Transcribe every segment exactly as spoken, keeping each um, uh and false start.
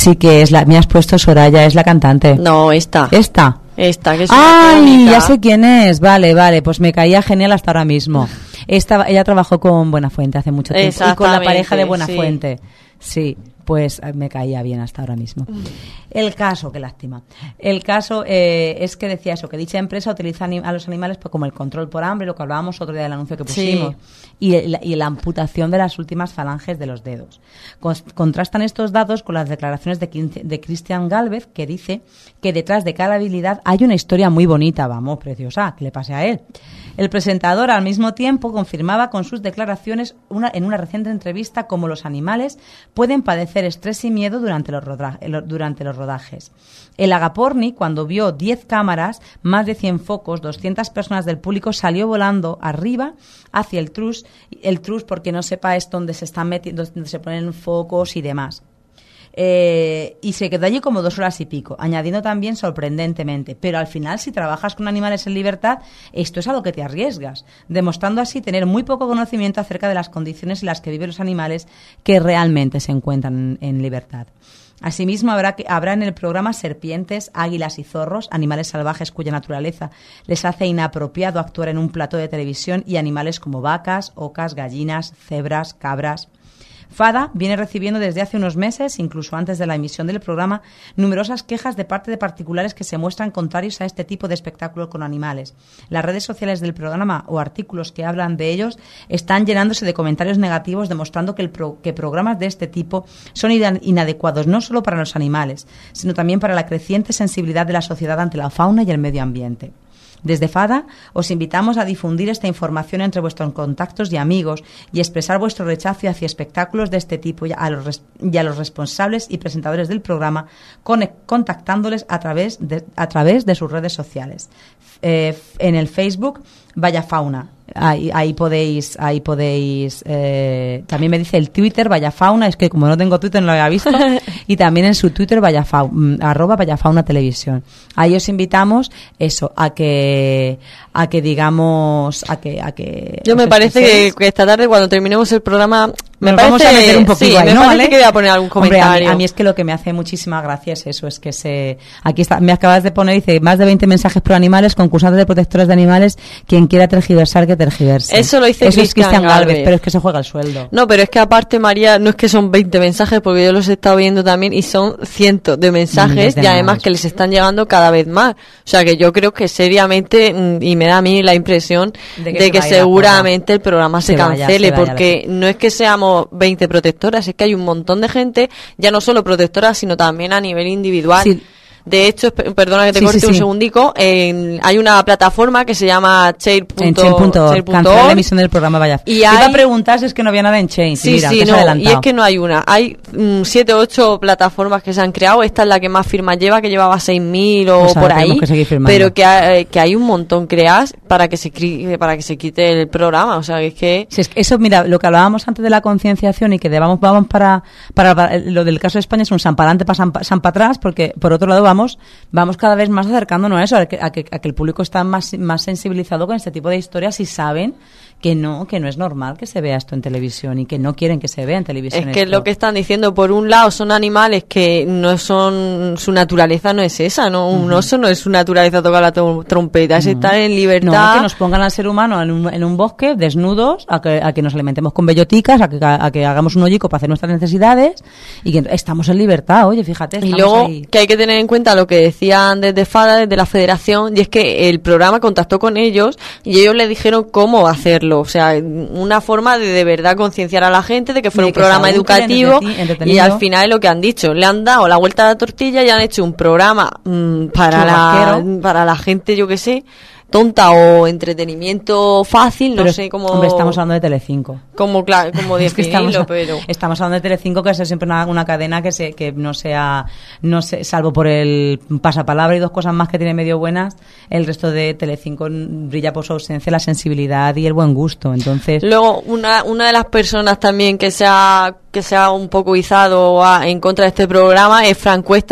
Sí que es la... Me has puesto Soraya, es la cantante. No, esta. ¿Esta? Esta, que es ¡Ay! una crónica. Ya sé quién es. Vale, vale. Pues me caía genial hasta ahora mismo. Esta, ella trabajó con Buenafuente hace mucho tiempo. Y con la pareja de Buenafuente. Sí. Sí, pues me caía bien hasta ahora mismo. El caso, qué lástima. El caso eh, es que decía eso, que dicha empresa utiliza a los animales pues, como el control por hambre, lo que hablábamos otro día del anuncio que pusimos, sí. y, el, y la amputación de las últimas falanges de los dedos. Contrastan estos datos con las declaraciones de, de Cristian Gálvez, que dice que detrás de cada habilidad hay una historia muy bonita, vamos, preciosa, que le pase a él. El presentador al mismo tiempo confirmaba con sus declaraciones una, en una reciente entrevista cómo los animales pueden padecer estrés y miedo durante los, roda, durante los rodajes. El Agaporni, cuando vio diez cámaras, más de cien focos, doscientas personas del público, salió volando arriba hacia el trus, el trus porque no sepa es donde se están metiendo, donde se ponen focos y demás. Eh, y se quedó allí como dos horas y pico, añadiendo también sorprendentemente, pero al final si trabajas con animales en libertad, esto es a lo que te arriesgas, demostrando así tener muy poco conocimiento acerca de las condiciones en las que viven los animales que realmente se encuentran en, en libertad. Asimismo, habrá, que, habrá en el programa serpientes, águilas y zorros, animales salvajes cuya naturaleza les hace inapropiado actuar en un plató de televisión, y animales como vacas, ocas, gallinas, cebras, cabras. Fada viene recibiendo desde hace unos meses, incluso antes de la emisión del programa, numerosas quejas de parte de particulares que se muestran contrarios a este tipo de espectáculo con animales. Las redes sociales del programa o artículos que hablan de ellos están llenándose de comentarios negativos, demostrando que, el pro, que programas de este tipo son inadecuados no solo para los animales, sino también para la creciente sensibilidad de la sociedad ante la fauna y el medio ambiente. Desde Fada os invitamos a difundir esta información entre vuestros contactos y amigos y expresar vuestro rechazo hacia espectáculos de este tipo y a los, y a los responsables y presentadores del programa con, contactándoles a través de, a través de sus redes sociales. Eh, en el Facebook, Vaya Fauna. Ahí, ahí podéis, ahí podéis, eh, también me dice el Twitter Vaya Fauna, es que como no tengo Twitter no lo había visto, y también en su Twitter Vaya Fauna, arroba Vaya Fauna Televisión. Ahí os invitamos eso, a que, a que digamos, a que, a que. Yo me parece que, que esta tarde cuando terminemos el programa me Nos parece, vamos a meter un poquito sí, ahí, me ¿no? parece ¿Vale? que voy a poner algún comentario. Hombre, a, mí, a mí es que lo que me hace muchísima gracia es eso, es que se, aquí está, me acabas de poner, dice, más de veinte mensajes pro animales, concursantes de protectores de animales, quien quiera tergiversar que tergiverse. Eso lo dice Cristian Gálvez, pero es que se juega el sueldo. No, pero es que aparte, María, no es que son veinte mensajes, porque yo los he estado viendo también y son cientos de mensajes de y además que les están llegando cada vez más. O sea que yo creo que seriamente, y me da a mí la impresión de que, de que seguramente el programa se, se cancele, vaya, se porque no es que seamos veinte protectoras, es que hay un montón de gente, ya no solo protectoras, sino también a nivel individual. Sí. De hecho, perdona que te sí, corte sí, un sí. segundico, eh, hay una plataforma que se llama Chair punto org. Cancelar la emisión del programa, vaya. Y hay... iba a preguntar si es que no había nada en Chain. Sí, mira, sí, no, y es que no hay una. Hay um, siete o ocho plataformas que se han creado. Esta es la que más firmas lleva, que llevaba seis mil o pues por ahí. Pero que hay, que hay un montón creadas para que se para que se quite el programa. O sea, es que... Sí, es que eso, mira, lo que hablábamos antes de la concienciación y que vamos, vamos para, para, para lo del caso de España es un san para adelante, para san, san para atrás, porque por otro lado vamos vamos cada vez más acercándonos a eso, a que, a que, a que el público está más, más sensibilizado con este tipo de historias y saben que no, que no es normal que se vea esto en televisión y que no quieren que se vea en televisión. Es que esto. Lo que están diciendo, por un lado son animales que no son, su naturaleza no es esa, ¿no? Un uh-huh. oso no es su naturaleza tocar la trom- trompeta, es uh-huh. estar en libertad. No, que nos pongan al ser humano en un, en un bosque, desnudos, a que, a que nos alimentemos con belloticas, a que, a, a que hagamos un hoyico para hacer nuestras necesidades y que estamos en libertad, oye, fíjate. Y luego ahí. Que hay que tener en cuenta lo que decían desde Fada, desde la Federación, y es que el programa contactó con ellos y ellos les dijeron cómo hacerlo, o sea, una forma de de verdad concienciar a la gente de que fuera un programa educativo y al final es lo que han dicho, le han dado la vuelta a la tortilla y han hecho un programa mmm, para la para la gente, yo que sé, tonta o entretenimiento fácil, no pero, sé cómo... Hombre, estamos hablando de Telecinco. Como, claro, como definirlo, estamos, pero... Estamos hablando de Telecinco, que es siempre una, una cadena que se que no sea, no sé, salvo por el pasapalabra y dos cosas más que tiene medio buenas, el resto de Telecinco brilla por su ausencia, la sensibilidad y el buen gusto, entonces... Luego, una una de las personas también que se ha, que se ha un poco izado a, en contra de este programa es Fran Cuesta,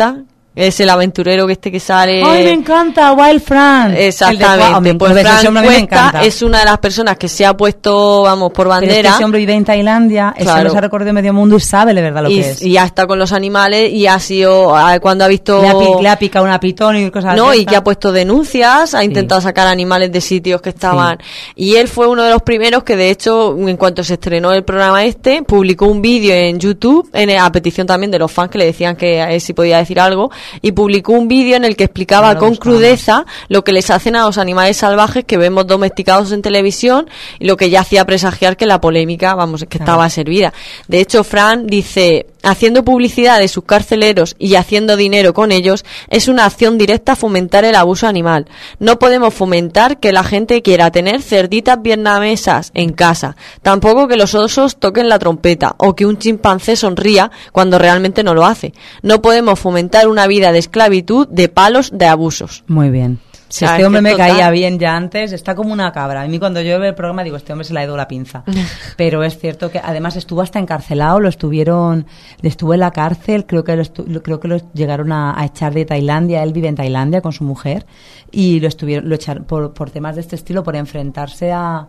Es el aventurero que este que sale. ¡Ay, me encanta! Wild Fran. Exactamente. Pues Fran Cuesta es una de las personas que se ha puesto, vamos, por bandera. Pero es que ese hombre vive en Tailandia, claro. Ese hombre se ha recorrido medio mundo y sabe de verdad lo y, que es. Y ya está con los animales y ha sido, cuando ha visto... Le ha, le ha picado una pitón y cosas así. No, y que ha puesto denuncias, ha intentado sí. sacar animales de sitios que estaban. Sí. Y él fue uno de los primeros que, de hecho, en cuanto se estrenó el programa este, publicó un vídeo en YouTube, en, a petición también de los fans que le decían que a él sí podía decir algo, y publicó un un vídeo en el que explicaba con crudeza lo que les hacen a los animales salvajes que vemos domesticados en televisión y lo que ya hacía presagiar que la polémica, vamos, que claro. estaba servida. De hecho, Fran dice, haciendo publicidad de sus carceleros y haciendo dinero con ellos es una acción directa a fomentar el abuso animal. No podemos fomentar que la gente quiera tener cerditas vietnamesas en casa, tampoco que los osos toquen la trompeta o que un chimpancé sonría cuando realmente no lo hace. No podemos fomentar una vida de esclavitud, de palos, de abusos. Muy bien. Si este hombre me total. caía bien ya antes, está como una cabra. A mí cuando yo veo el programa digo, este hombre se le ha ido la pinza. Pero es cierto que además estuvo hasta encarcelado, lo estuvieron, estuvo en la cárcel, creo que lo, estu- creo que lo llegaron a, a echar de Tailandia, él vive en Tailandia con su mujer, y lo estuvieron, lo echaron por, por temas de este estilo, por enfrentarse a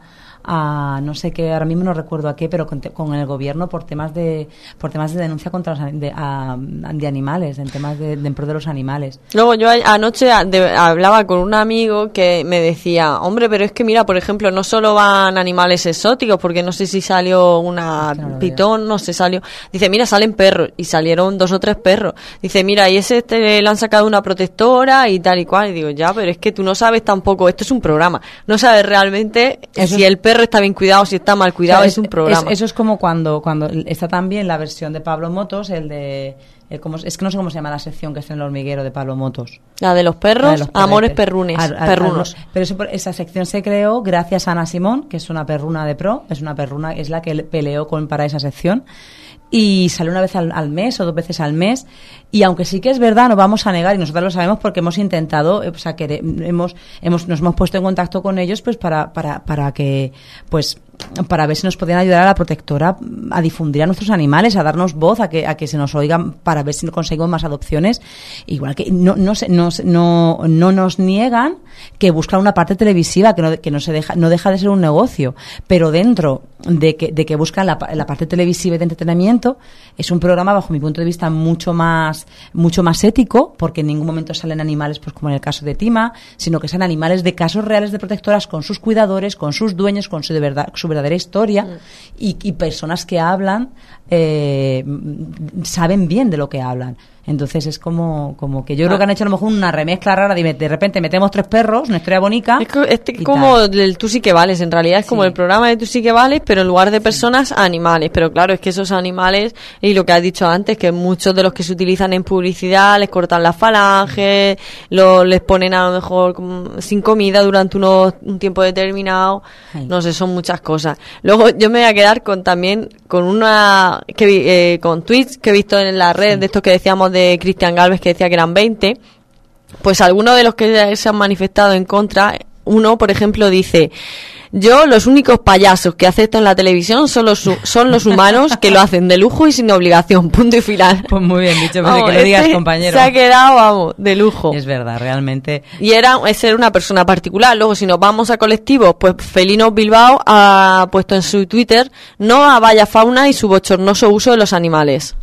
a no sé qué, ahora mismo no recuerdo a qué, pero con, te, con el gobierno por temas de por temas de denuncia contra los de, a, de animales, en temas de, de en pro de los animales. Luego yo anoche de, hablaba con un amigo que me decía, hombre, pero es que mira, por ejemplo, no solo van animales exóticos, porque no sé si salió una claro, pitón, no sé, salió, dice, mira, salen perros, y salieron dos o tres perros, dice, mira, y ese este, le han sacado una protectora y tal y cual, y digo, ya, pero es que tú no sabes tampoco, esto es un programa, no sabes realmente Eso si es... el perro está bien cuidado, si está mal cuidado, o sea, es, es un programa. Es, eso es como cuando cuando está también la versión de Pablo Motos, el de el como, es que no sé cómo se llama la sección que está en el hormiguero de Pablo Motos. La de los perros, de los amores perrunes, a, a, perrunos. A, pero eso, esa sección se creó gracias a Ana Simón, que es una perruna de pro, es una perruna, es la que peleó con para esa sección. Y sale una vez al, al mes o dos veces al mes, y aunque sí que es verdad, no vamos a negar, y nosotros lo sabemos porque hemos intentado, o sea, que hemos, hemos, nos hemos puesto en contacto con ellos pues para, para, para que, pues, para ver si nos podían ayudar a la protectora a difundir a nuestros animales, a darnos voz, a que, a que se nos oigan, para ver si conseguimos más adopciones. Igual que no, no, no, no, no nos niegan que buscan una parte televisiva, que no, que no se deja, no deja de ser un negocio, pero dentro de que, de que buscan la, la parte televisiva y de entretenimiento, es un programa, bajo mi punto de vista, mucho más, mucho más ético, porque en ningún momento salen animales, pues como en el caso de Tima, sino que salen animales de casos reales de protectoras con sus cuidadores, con sus dueños, con su de verdad, su verdadera historia, mm. y, y personas que hablan eh, saben bien de lo que hablan. Entonces es como como que yo creo que han hecho a lo mejor una remezcla rara de, de repente metemos tres perros, una historia bonita. Es que, este es como el Tú sí que vales, en realidad es sí. como el programa de Tú sí que vales, pero en lugar de personas, sí. animales. Pero claro, es que esos animales, y lo que has dicho antes, que muchos de los que se utilizan en publicidad les cortan las falanges, lo, les ponen a lo mejor sin comida durante unos, un tiempo determinado, sí. no sé, son muchas cosas. Luego yo me voy a quedar con también con una que eh, con tweets que he visto en la red, sí. de estos que decíamos de Cristian Galvez, que decía que eran veinte, pues algunos de los que se han manifestado en contra, uno, por ejemplo, dice: yo, los únicos payasos que acepto en la televisión son los, son los humanos, que lo hacen de lujo y sin obligación, punto y final. Pues muy bien dicho, vamos, que lo digas, este compañero. Se ha quedado, vamos, de lujo. Es verdad, realmente. Y era, es ser una persona particular. Luego, si nos vamos a colectivos, pues Felinos Bilbao ha puesto en su Twitter: no a Vaya Fauna y su bochornoso uso de los animales.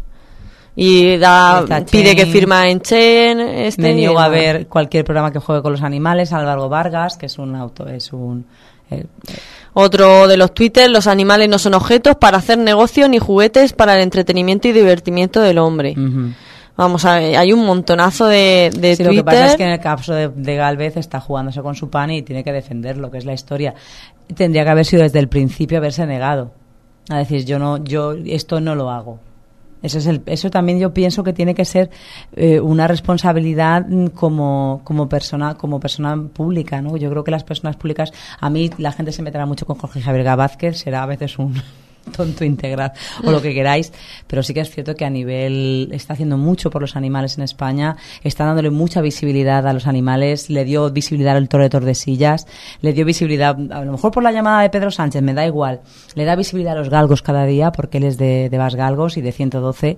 Y da, pide que firma en Chen. Este, me niego a ver cualquier programa que juegue con los animales. Álvaro Vargas, que es un auto, es un... Eh, Otro de los twitters: los animales no son objetos para hacer negocio ni juguetes para el entretenimiento y divertimiento del hombre. Uh-huh. Vamos a ver, hay un montonazo de, de sí, Twitter. Lo que pasa es que en el caso de, de Galvez está jugándose con su pan y tiene que defender lo que es la historia. Tendría que haber sido desde el principio haberse negado a decir: yo no, yo esto no lo hago. Eso es el, eso también yo pienso que tiene que ser eh, una responsabilidad como como persona como persona pública, ¿no? Yo creo que las personas públicas, a mí la gente se meterá mucho con Jorge Javier Vázquez, será a veces un tonto integral o lo que queráis, pero sí que es cierto que a nivel está haciendo mucho por los animales en España, está dándole mucha visibilidad a los animales, le dio visibilidad al toro de Tordesillas, le dio visibilidad, a lo mejor por la llamada de Pedro Sánchez, me da igual, le da visibilidad a los galgos cada día porque él es de, de Bas Galgos y de ciento doce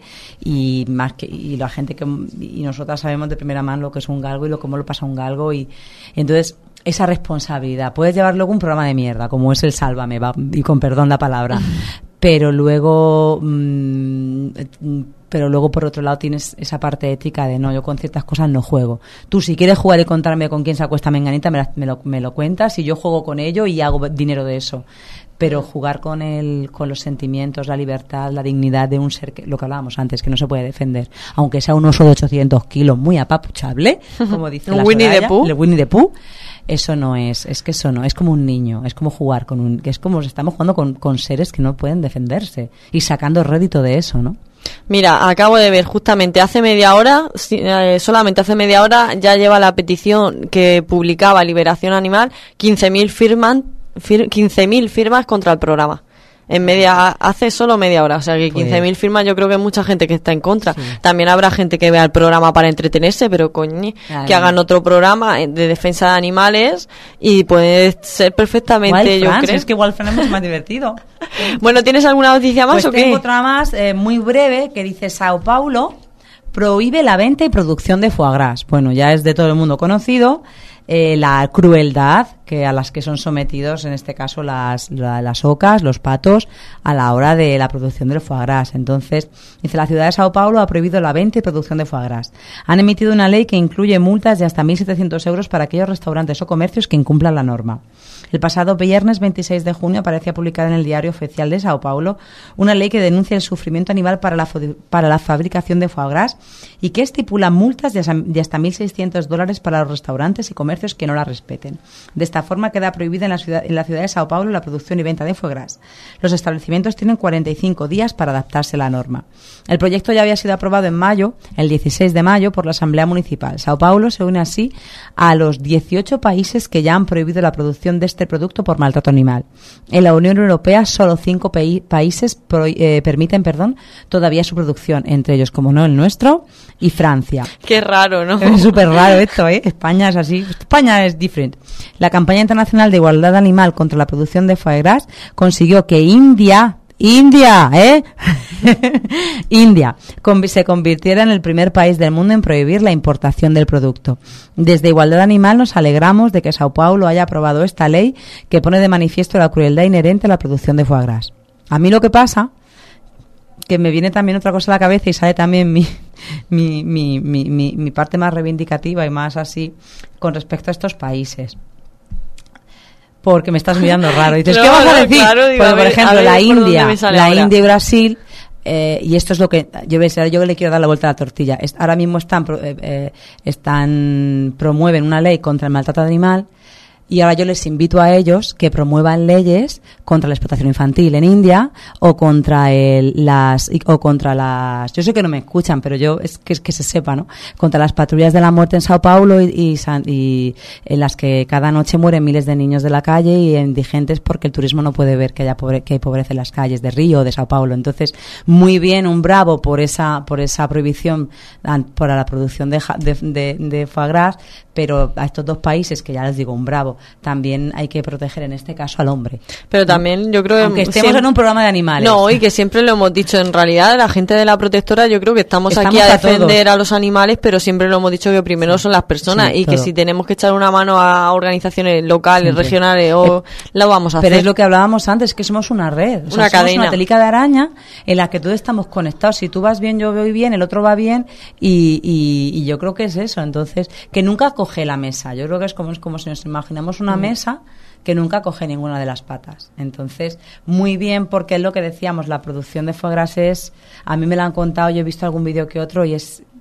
y más que y la gente que y nosotras sabemos de primera mano lo que es un galgo y lo cómo lo pasa un galgo y entonces esa responsabilidad. Puedes llevar luego un programa de mierda, como es el Sálvame, va, y con perdón la palabra, pero luego mmm, pero luego por otro lado tienes esa parte ética de no, yo con ciertas cosas no juego. Tú si quieres jugar y contarme con quién se acuesta menganita, me, la, me, lo, me lo cuentas y yo juego con ello y hago dinero de eso. Pero jugar con el, con los sentimientos, la libertad, la dignidad de un ser, que, lo que hablábamos antes, que no se puede defender, aunque sea un oso de ochocientos kilos muy apapuchable, como dice la Winnie the Pooh. el Winnie the Pooh, eso no es, es que eso no, es como un niño, es como jugar con un, que es como estamos jugando con, con seres que no pueden defenderse y sacando rédito de eso, ¿no? Mira, acabo de ver justamente hace media hora, eh, solamente hace media hora ya lleva la petición que publicaba Liberación Animal quince mil firman, fir, quince mil firmas contra el programa. En media, hace solo media hora, o sea que quince mil firmas yo creo que hay mucha gente que está en contra. Sí. También habrá gente que vea el programa para entretenerse, pero coño, claro, que hagan otro programa de defensa de animales y puede ser perfectamente, Wild yo France, creo. Es que Wild France es mucho más divertido. Bueno, ¿tienes alguna noticia más pues o qué? Tengo otra más, eh, muy breve, que dice Sao Paulo prohíbe la venta y producción de foie gras. Bueno, ya es de todo el mundo conocido. Eh, la crueldad que a las que son sometidos, en este caso las, la, las ocas, los patos, a la hora de la producción del foie gras. Entonces, dice, la ciudad de Sao Paulo ha prohibido la venta y producción de foie gras. Han emitido una ley que incluye multas de hasta mil setecientos euros para aquellos restaurantes o comercios que incumplan la norma. El pasado viernes veintiséis de junio aparecía publicada en el Diario Oficial de Sao Paulo una ley que denuncia el sufrimiento animal para la, para la fabricación de foie gras y que estipula multas de hasta mil seiscientos dólares para los restaurantes y comercios que no la respeten. De esta forma queda prohibida en la ciudad, en la ciudad de Sao Paulo la producción y venta de foie gras. Los establecimientos tienen cuarenta y cinco días para adaptarse a la norma. El proyecto ya había sido aprobado en mayo, el dieciséis de mayo, por la Asamblea Municipal. Sao Paulo se une así a los dieciocho países que ya han prohibido la producción de este producto por maltrato animal. En la Unión Europea solo cinco pe- países pro- eh, permiten perdón, todavía su producción, entre ellos, como no, el nuestro y Francia. Qué raro, ¿no? Es súper raro esto, ¿eh? España es así. España es diferente. La campaña internacional de igualdad animal contra la producción de foie gras consiguió que India, India, ¿eh? India con, se convirtiera en el primer país del mundo en prohibir la importación del producto. Desde Igualdad Animal nos alegramos de que Sao Paulo haya aprobado esta ley que pone de manifiesto la crueldad inherente a la producción de foie gras. A mí lo que pasa, que me viene también otra cosa a la cabeza y sale también mi, mi, mi, mi, mi, mi parte más reivindicativa y más así con respecto a estos países. Porque me estás mirando raro. Y dices, no, ¿qué vas a decir? Claro, digo, Porque, por ver, ejemplo, ver, la India, la ahora. India y Brasil, eh, y esto es lo que yo, yo le quiero dar la vuelta a la tortilla. Es, ahora mismo están, eh, eh, están promueven una ley contra el maltrato animal. Y ahora yo les invito a ellos que promuevan leyes contra la explotación infantil en India o contra el, las o contra las yo sé que no me escuchan, pero yo es que, es que se sepa, ¿no? Contra las patrullas de la muerte en Sao Paulo y, y, y en las que cada noche mueren miles de niños de la calle y indigentes porque el turismo no puede ver que haya pobre, que hay pobreza en las calles de Río o de Sao Paulo. Entonces, muy bien, un bravo por esa por esa prohibición para la producción de de, de, de foie gras, pero a estos dos países que ya les digo un bravo, también hay que proteger en este caso al hombre. Pero también yo creo que aunque estemos siempre, en un programa de animales. No, y que siempre lo hemos dicho, en realidad la gente de la protectora yo creo que estamos, estamos aquí a, a defender todos. A los animales, pero siempre lo hemos dicho que primero sí, son las personas sí, y todo. Que si tenemos que echar una mano a organizaciones locales, siempre. Regionales o eh, lo vamos a hacer. Pero es lo que hablábamos antes, que somos una red, o sea, una somos cadena, una telica de araña en la que todos estamos conectados. Si tú vas bien, yo voy bien, el otro va bien y, y, y yo creo que es eso. Entonces, que nunca coge la mesa. Yo creo que es como, es como si nos imaginamos una mm. mesa que nunca coge ninguna de las patas. Entonces, muy bien, porque es lo que decíamos, la producción de foie gras es, a mí me la han contado, yo he visto algún vídeo que otro y es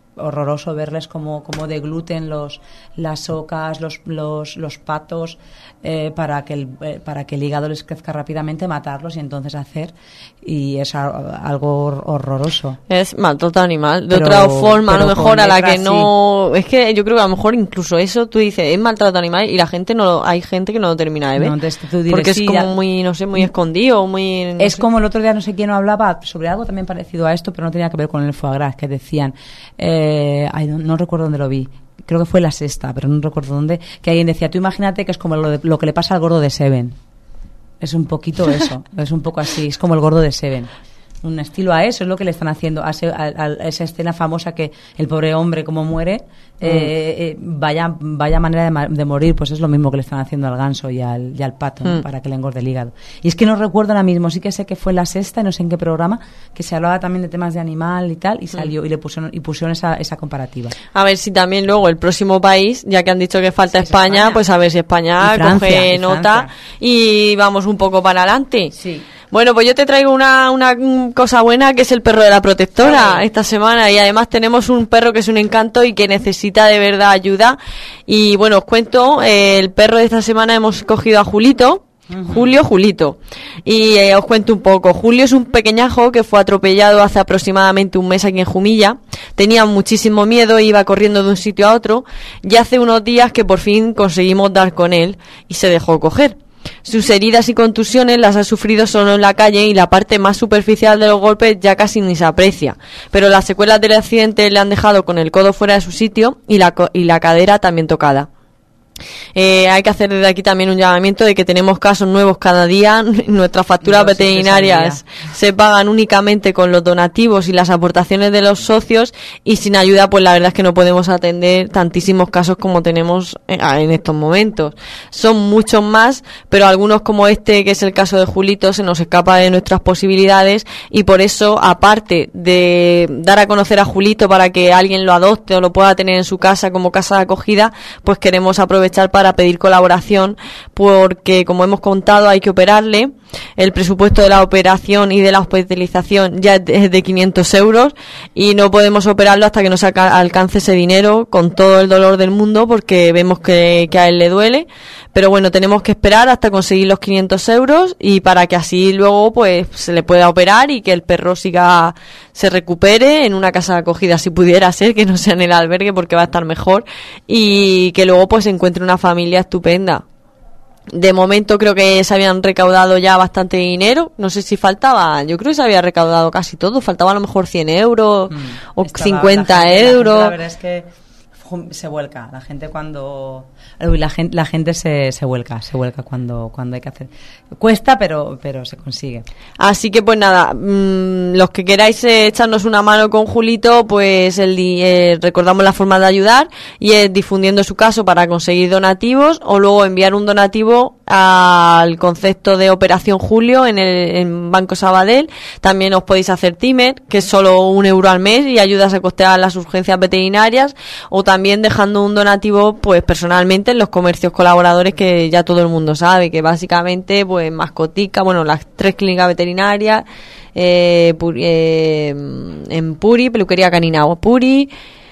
horroroso verles como, como degluten los, las ocas, los, los, los patos, eh, para que el, eh, para que el hígado les crezca rápidamente, matarlos y entonces hacer, y es a, algo horroroso. Es maltrato animal, de pero, otra forma a lo mejor a la que no, sí. Es que yo creo que a lo mejor incluso eso tú dices, es maltrato animal y la gente no, hay gente que no lo termina de ver, no, entonces tú dirás, porque es sí, como ya, muy, no sé, muy escondido, muy... No es sé. Como el otro día no sé quién hablaba sobre algo también parecido a esto, pero no tenía que ver con el foie gras, que decían, eh, ay, no, no recuerdo dónde lo vi, creo que fue La Sexta, pero no recuerdo dónde, que alguien decía, tú imagínate que es como lo, de, lo que le pasa al gordo de Seven. Es un poquito eso, es un poco así, es como el gordo de Seven. Un estilo a eso, es lo que le están haciendo, a, a, a esa escena famosa que el pobre hombre como muere, mm. eh, eh, vaya vaya manera de, ma- de morir, pues es lo mismo que le están haciendo al ganso y al, y al pato, mm. ¿no? Para que le engorde el hígado. Y es que no recuerdo ahora mismo, sí que sé que fue La Sexta, no sé en qué programa, que se hablaba también de temas de animal y tal, y salió, mm. y le pusieron, y pusieron esa, esa comparativa. A ver si también luego el próximo país, ya que han dicho que falta sí, España, España, pues a ver si España Francia, coge y nota y vamos un poco para adelante. Sí. Bueno, pues yo te traigo una, una cosa buena, que es el perro de la protectora, sí. Esta semana, y además tenemos un perro que es un encanto y que necesita de verdad ayuda. Y bueno, os cuento, eh, el perro de esta semana hemos cogido a Julito, uh-huh. Julio, Julito, y eh, os cuento un poco. Julio es un pequeñajo que fue atropellado hace aproximadamente un mes aquí en Jumilla. Tenía muchísimo miedo, iba corriendo de un sitio a otro, y hace unos días que por fin conseguimos dar con él y se dejó coger. Sus heridas y contusiones las ha sufrido solo en la calle y la parte más superficial de los golpes ya casi ni se aprecia, pero las secuelas del accidente le han dejado con el codo fuera de su sitio y la, co- y la cadera también tocada. Eh, hay que hacer desde aquí también un llamamiento de que tenemos casos nuevos cada día. Nuestras facturas veterinarias se pagan únicamente con los donativos y las aportaciones de los socios, y sin ayuda pues la verdad es que no podemos atender tantísimos casos como tenemos en estos momentos. Son muchos más, pero algunos como este, que es el caso de Julito, se nos escapa de nuestras posibilidades, y por eso, aparte de dar a conocer a Julito para que alguien lo adopte o lo pueda tener en su casa como casa de acogida, pues queremos aprovechar para pedir colaboración, porque como hemos contado hay que operarle. El presupuesto de la operación y de la hospitalización ya es de quinientos euros y no podemos operarlo hasta que nos alcance ese dinero, con todo el dolor del mundo, porque vemos que, que a él le duele, pero bueno, tenemos que esperar hasta conseguir los quinientos euros, y para que así luego pues se le pueda operar y que el perro siga, se recupere en una casa de acogida, si pudiera ser, que no sea en el albergue, porque va a estar mejor, y que luego pues encuentre una familia estupenda. De momento creo que se habían recaudado ya bastante dinero. No sé si faltaba, yo creo que se había recaudado casi todo. Faltaba a lo mejor cien euros mm, o cincuenta la gente, euros. La, gente, la verdad es que se vuelca. La gente cuando... La gente, la gente se, se vuelca, se vuelca cuando, cuando hay que hacer. Cuesta, pero, pero se consigue. Así que pues nada, mmm, los que queráis eh, echarnos una mano con Julito, pues el eh, recordamos la forma de ayudar, y es difundiendo su caso para conseguir donativos, o luego enviar un donativo al concepto de Operación Julio en el en Banco Sabadell. También os podéis hacer Timer, que es solo un euro al mes y ayudas a costear las urgencias veterinarias, o también dejando un donativo pues personalmente en los comercios colaboradores, que ya todo el mundo sabe, que básicamente pues Mascotica, bueno, las tres clínicas veterinarias, eh, Puri, eh, en Puri, peluquería canina Puri,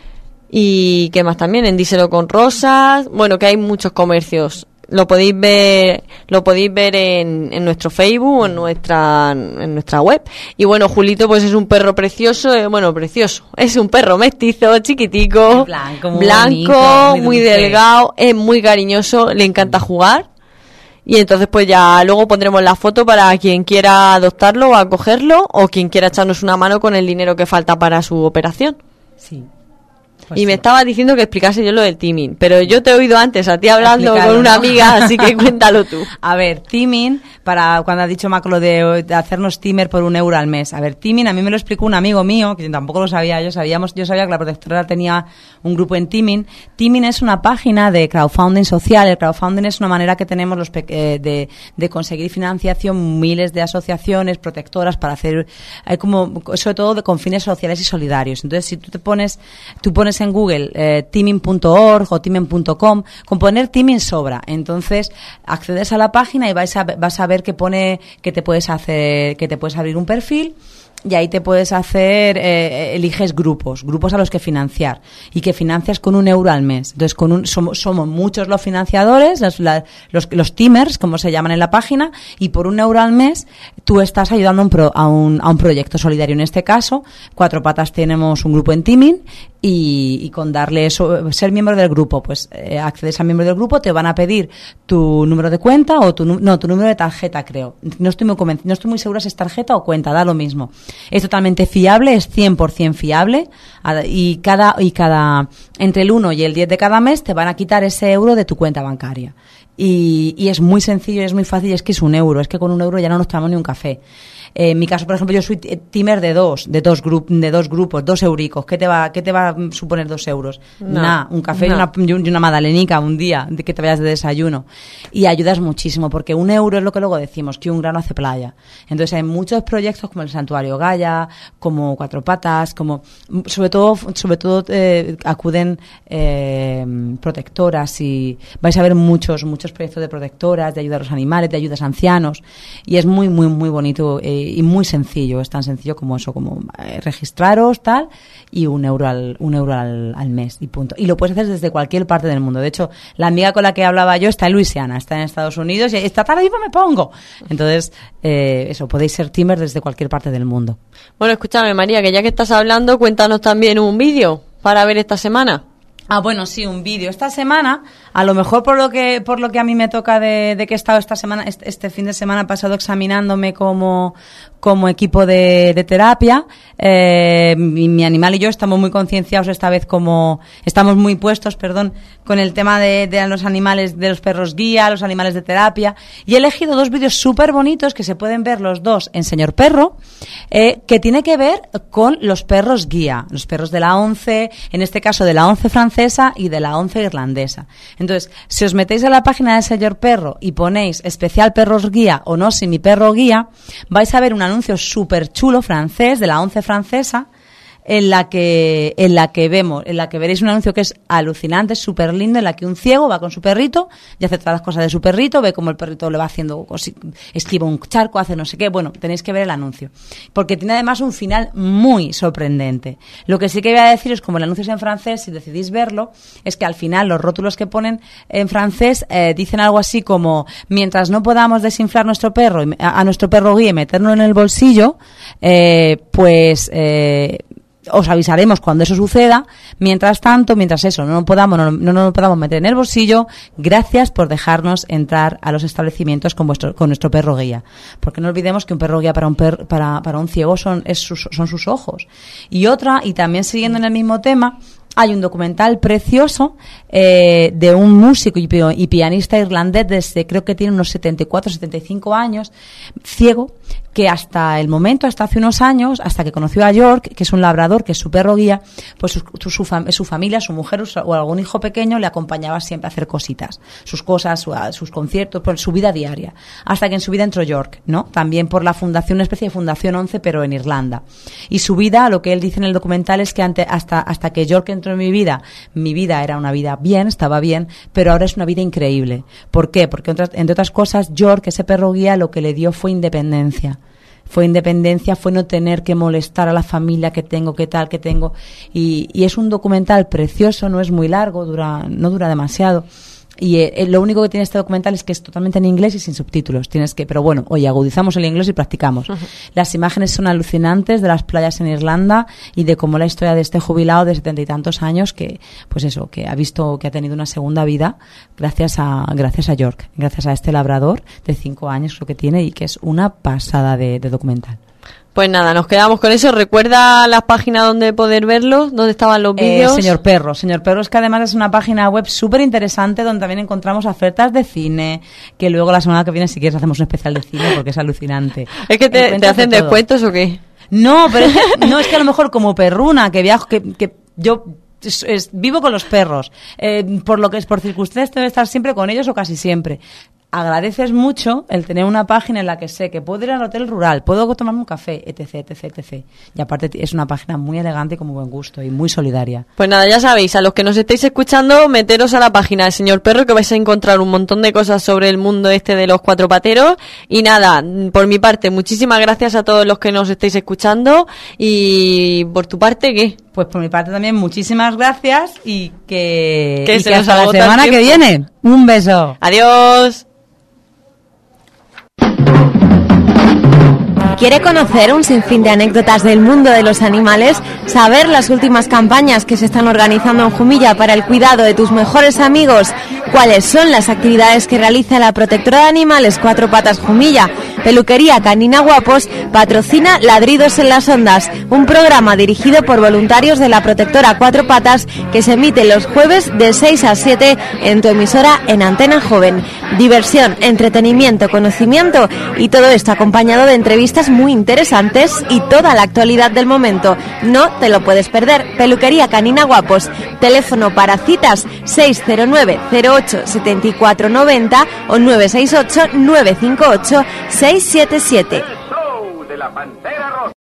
y qué más también, en Díselo con Rosas, bueno, que hay muchos comercios. Lo podéis ver, lo podéis ver en, en nuestro Facebook o en nuestra, en nuestra web. Y bueno, Julito pues es un perro precioso, eh, bueno, precioso. Es un perro mestizo, chiquitico, blanco, muy, blanco, bonito, muy, muy delgado, es muy cariñoso, le encanta jugar. Y entonces pues ya luego pondremos la foto para quien quiera adoptarlo o acogerlo, o quien quiera echarnos una mano con el dinero que falta para su operación. Sí. Pues y me sí. Estabas diciendo que explicase yo lo del teaming, pero yo te he oído antes a ti hablando con una ¿no? amiga, así que cuéntalo tú. A ver, teaming, para cuando ha dicho Mac lo de, de hacernos timer por un euro al mes. A ver, teaming a mí me lo explicó un amigo mío, que tampoco lo sabía, yo sabíamos, yo sabía que la protectora tenía un grupo en teaming. Teaming es una página de crowdfunding social. El crowdfunding es una manera que tenemos los pe- eh, de, de conseguir financiación, miles de asociaciones protectoras para hacer, hay como, sobre todo de, con fines sociales y solidarios. Entonces, si tú te pones, tú pones en Google eh, teaming punto org o teaming punto com, con poner teaming sobra. Entonces accedes a la página y vais a, vas a ver que pone que te puedes hacer, que te puedes abrir un perfil y ahí te puedes hacer, eh, eliges grupos, grupos a los que financiar y que financias con un euro al mes. Entonces, con un, somos, somos muchos los financiadores, los, la, los, los teamers, como se llaman en la página, y por un euro al mes tú estás ayudando a un, pro, a un, a un proyecto solidario. En este caso, Cuatro Patas tenemos un grupo en Teaming y, y con darle eso, ser miembro del grupo, pues eh, accedes a miembro del grupo, te van a pedir tu número de cuenta o tu, no, tu número de tarjeta, creo. No estoy muy convencida, no estoy muy segura si es tarjeta o cuenta, da lo mismo. Es totalmente fiable, es cien por ciento fiable y cada, y cada, entre el uno y el diez de cada mes te van a quitar ese euro de tu cuenta bancaria. Y, y es muy sencillo, es muy fácil, es que es un euro, es que con un euro ya no nos tomamos ni un café. Eh, en mi caso, por ejemplo, yo soy teamer de dos, de dos, grup, de dos grupos, dos euricos. ¿Qué te va, qué te va a suponer dos euros? No, Nada, un café no. y, una, y una magdalenica un día, de que te vayas de desayuno. Y ayudas muchísimo, porque un euro es lo que luego decimos, que un grano hace playa. Entonces hay muchos proyectos como el Santuario Gaia, como Cuatro Patas, como, sobre todo, sobre todo eh, acuden eh, protectoras y vais a ver muchos, muchos proyectos de protectoras, de ayuda a los animales, de ayudas a ancianos. Y es muy, muy, muy bonito eh, y muy sencillo, es tan sencillo como eso, como eh, registraros, tal, y un euro al un euro al, al mes y punto. Y lo puedes hacer desde cualquier parte del mundo. De hecho, la amiga con la que hablaba yo está en Luisiana, está en Estados Unidos y esta tarde mismo me pongo. Entonces, eh, eso, podéis ser teamers desde cualquier parte del mundo. Bueno, escúchame, María, que ya que estás hablando, cuéntanos también un vídeo para ver esta semana. Ah, bueno, sí, un vídeo. Esta semana, a lo mejor por lo que por lo que a mí me toca de, de que he estado esta semana, este, este fin de semana pasado examinándome como como equipo de, de terapia, eh, mi, mi animal y yo estamos muy concienciados esta vez, como estamos muy puestos, perdón, con el tema de, de los animales, de los perros guía, los animales de terapia, y he elegido dos vídeos súper bonitos que se pueden ver los dos en Señor Perro, eh, que tiene que ver con los perros guía, los perros de la once, en este caso de la once francesa y de la once irlandesa. Entonces, si os metéis a la página de Señor Perro y ponéis especial perros guía o no si mi perro guía, vais a ver una anuncio súper chulo francés de la once francesa en la que en la que vemos, en la que veréis un anuncio que es alucinante, súper lindo, en la que un ciego va con su perrito y hace todas las cosas de su perrito, ve cómo el perrito le va haciendo, esquiva un charco, hace no sé qué. Bueno, tenéis que ver el anuncio, porque tiene además un final muy sorprendente. Lo que sí que voy a decir es, como el anuncio es en francés, si decidís verlo, es que al final los rótulos que ponen en francés eh, dicen algo así como: mientras no podamos desinflar nuestro perro, a, a nuestro perro guía y meterlo en el bolsillo, eh, pues... Eh, os avisaremos cuando eso suceda. Mientras tanto, mientras eso no nos podamos, no, no nos podamos meter en el bolsillo, gracias por dejarnos entrar a los establecimientos con vuestro, con nuestro perro guía. Porque no olvidemos que un perro guía para un per, para, para un ciego son, es sus, son sus ojos. Y otra, y también siguiendo en el mismo tema, hay un documental precioso eh, de un músico y, y pianista irlandés desde, creo que tiene unos setenta y cuatro, setenta y cinco años, ciego, que hasta el momento, hasta hace unos años, hasta que conoció a York, que es un labrador, que es su perro guía, pues su, su, su, fam- su familia, su mujer o algún hijo pequeño le acompañaba siempre a hacer cositas, sus cosas, su, sus conciertos, por su vida diaria, hasta que en su vida entró York, ¿no? También por la fundación, una especie de Fundación once, pero en Irlanda. Y su vida, lo que él dice en el documental es que ante, hasta, hasta que York entró en mi vida, mi vida era una vida bien, estaba bien, pero ahora es una vida increíble. ¿Por qué? Porque entre, entre otras cosas, York, ese perro guía, lo que le dio fue independencia. Fue independencia, fue no tener que molestar a la familia que tengo, que tal, que tengo. Y, y es un documental precioso, no es muy largo, dura, no dura demasiado. Y eh, lo único que tiene este documental es que es totalmente en inglés y sin subtítulos. Tienes que, pero bueno, oye, agudizamos el inglés y practicamos. Uh-huh. Las imágenes son alucinantes de las playas en Irlanda y de cómo la historia de este jubilado de setenta y tantos años que, pues eso, que ha visto, que ha tenido una segunda vida gracias a, gracias a York, gracias a este labrador de cinco años creo que tiene, y que es una pasada de, de documental. Pues nada, nos quedamos con eso. ¿Recuerda las páginas donde poder verlo? ¿Dónde estaban los vídeos? Eh, Señor Perro. Señor Perro es que además es una página web súper interesante donde también encontramos ofertas de cine, que luego la semana que viene, si quieres, hacemos un especial de cine porque es alucinante. ¿Es que te, te hacen de descuentos o qué? No, pero es que, no, es que a lo mejor como perruna, que viajo, que, que yo... Es, es, vivo con los perros, eh, por lo que es por circunstancias tengo que estar siempre con ellos o casi siempre. agradeces mucho el tener una página en la que sé que puedo ir al hotel rural, puedo tomarme un café, etc, etc, etc. Y aparte es una página muy elegante y con muy buen gusto y muy solidaria. Pues nada, ya sabéis, a los que nos estéis escuchando, meteros a la página del Señor Perro, que vais a encontrar un montón de cosas sobre el mundo este de los cuatro pateros. Y nada, por mi parte, muchísimas gracias a todos los que nos estéis escuchando. Y por tu parte, ¿qué? Pues por mi parte también muchísimas gracias y que, que, y se que nos hasta la semana que viene. Un beso. Adiós. ¿Quiere conocer un sinfín de anécdotas del mundo de los animales? ¿Saber las últimas campañas que se están organizando en Jumilla para el cuidado de tus mejores amigos? ¿Cuáles son las actividades que realiza la protectora de animales Cuatro Patas Jumilla? Peluquería Canina Guapos patrocina Ladridos en las Ondas, un programa dirigido por voluntarios de la protectora Cuatro Patas que se emite los jueves de seis a siete en tu emisora en Antena Joven. Diversión, entretenimiento, conocimiento y todo esto acompañado de entrevistas muy interesantes y toda la actualidad del momento. No te lo puedes perder. Peluquería Canina Guapos. Teléfono para citas seis cero nueve cero ocho siete cuatro nueve cero o nueve seis ocho nueve cinco ocho seis siete siete.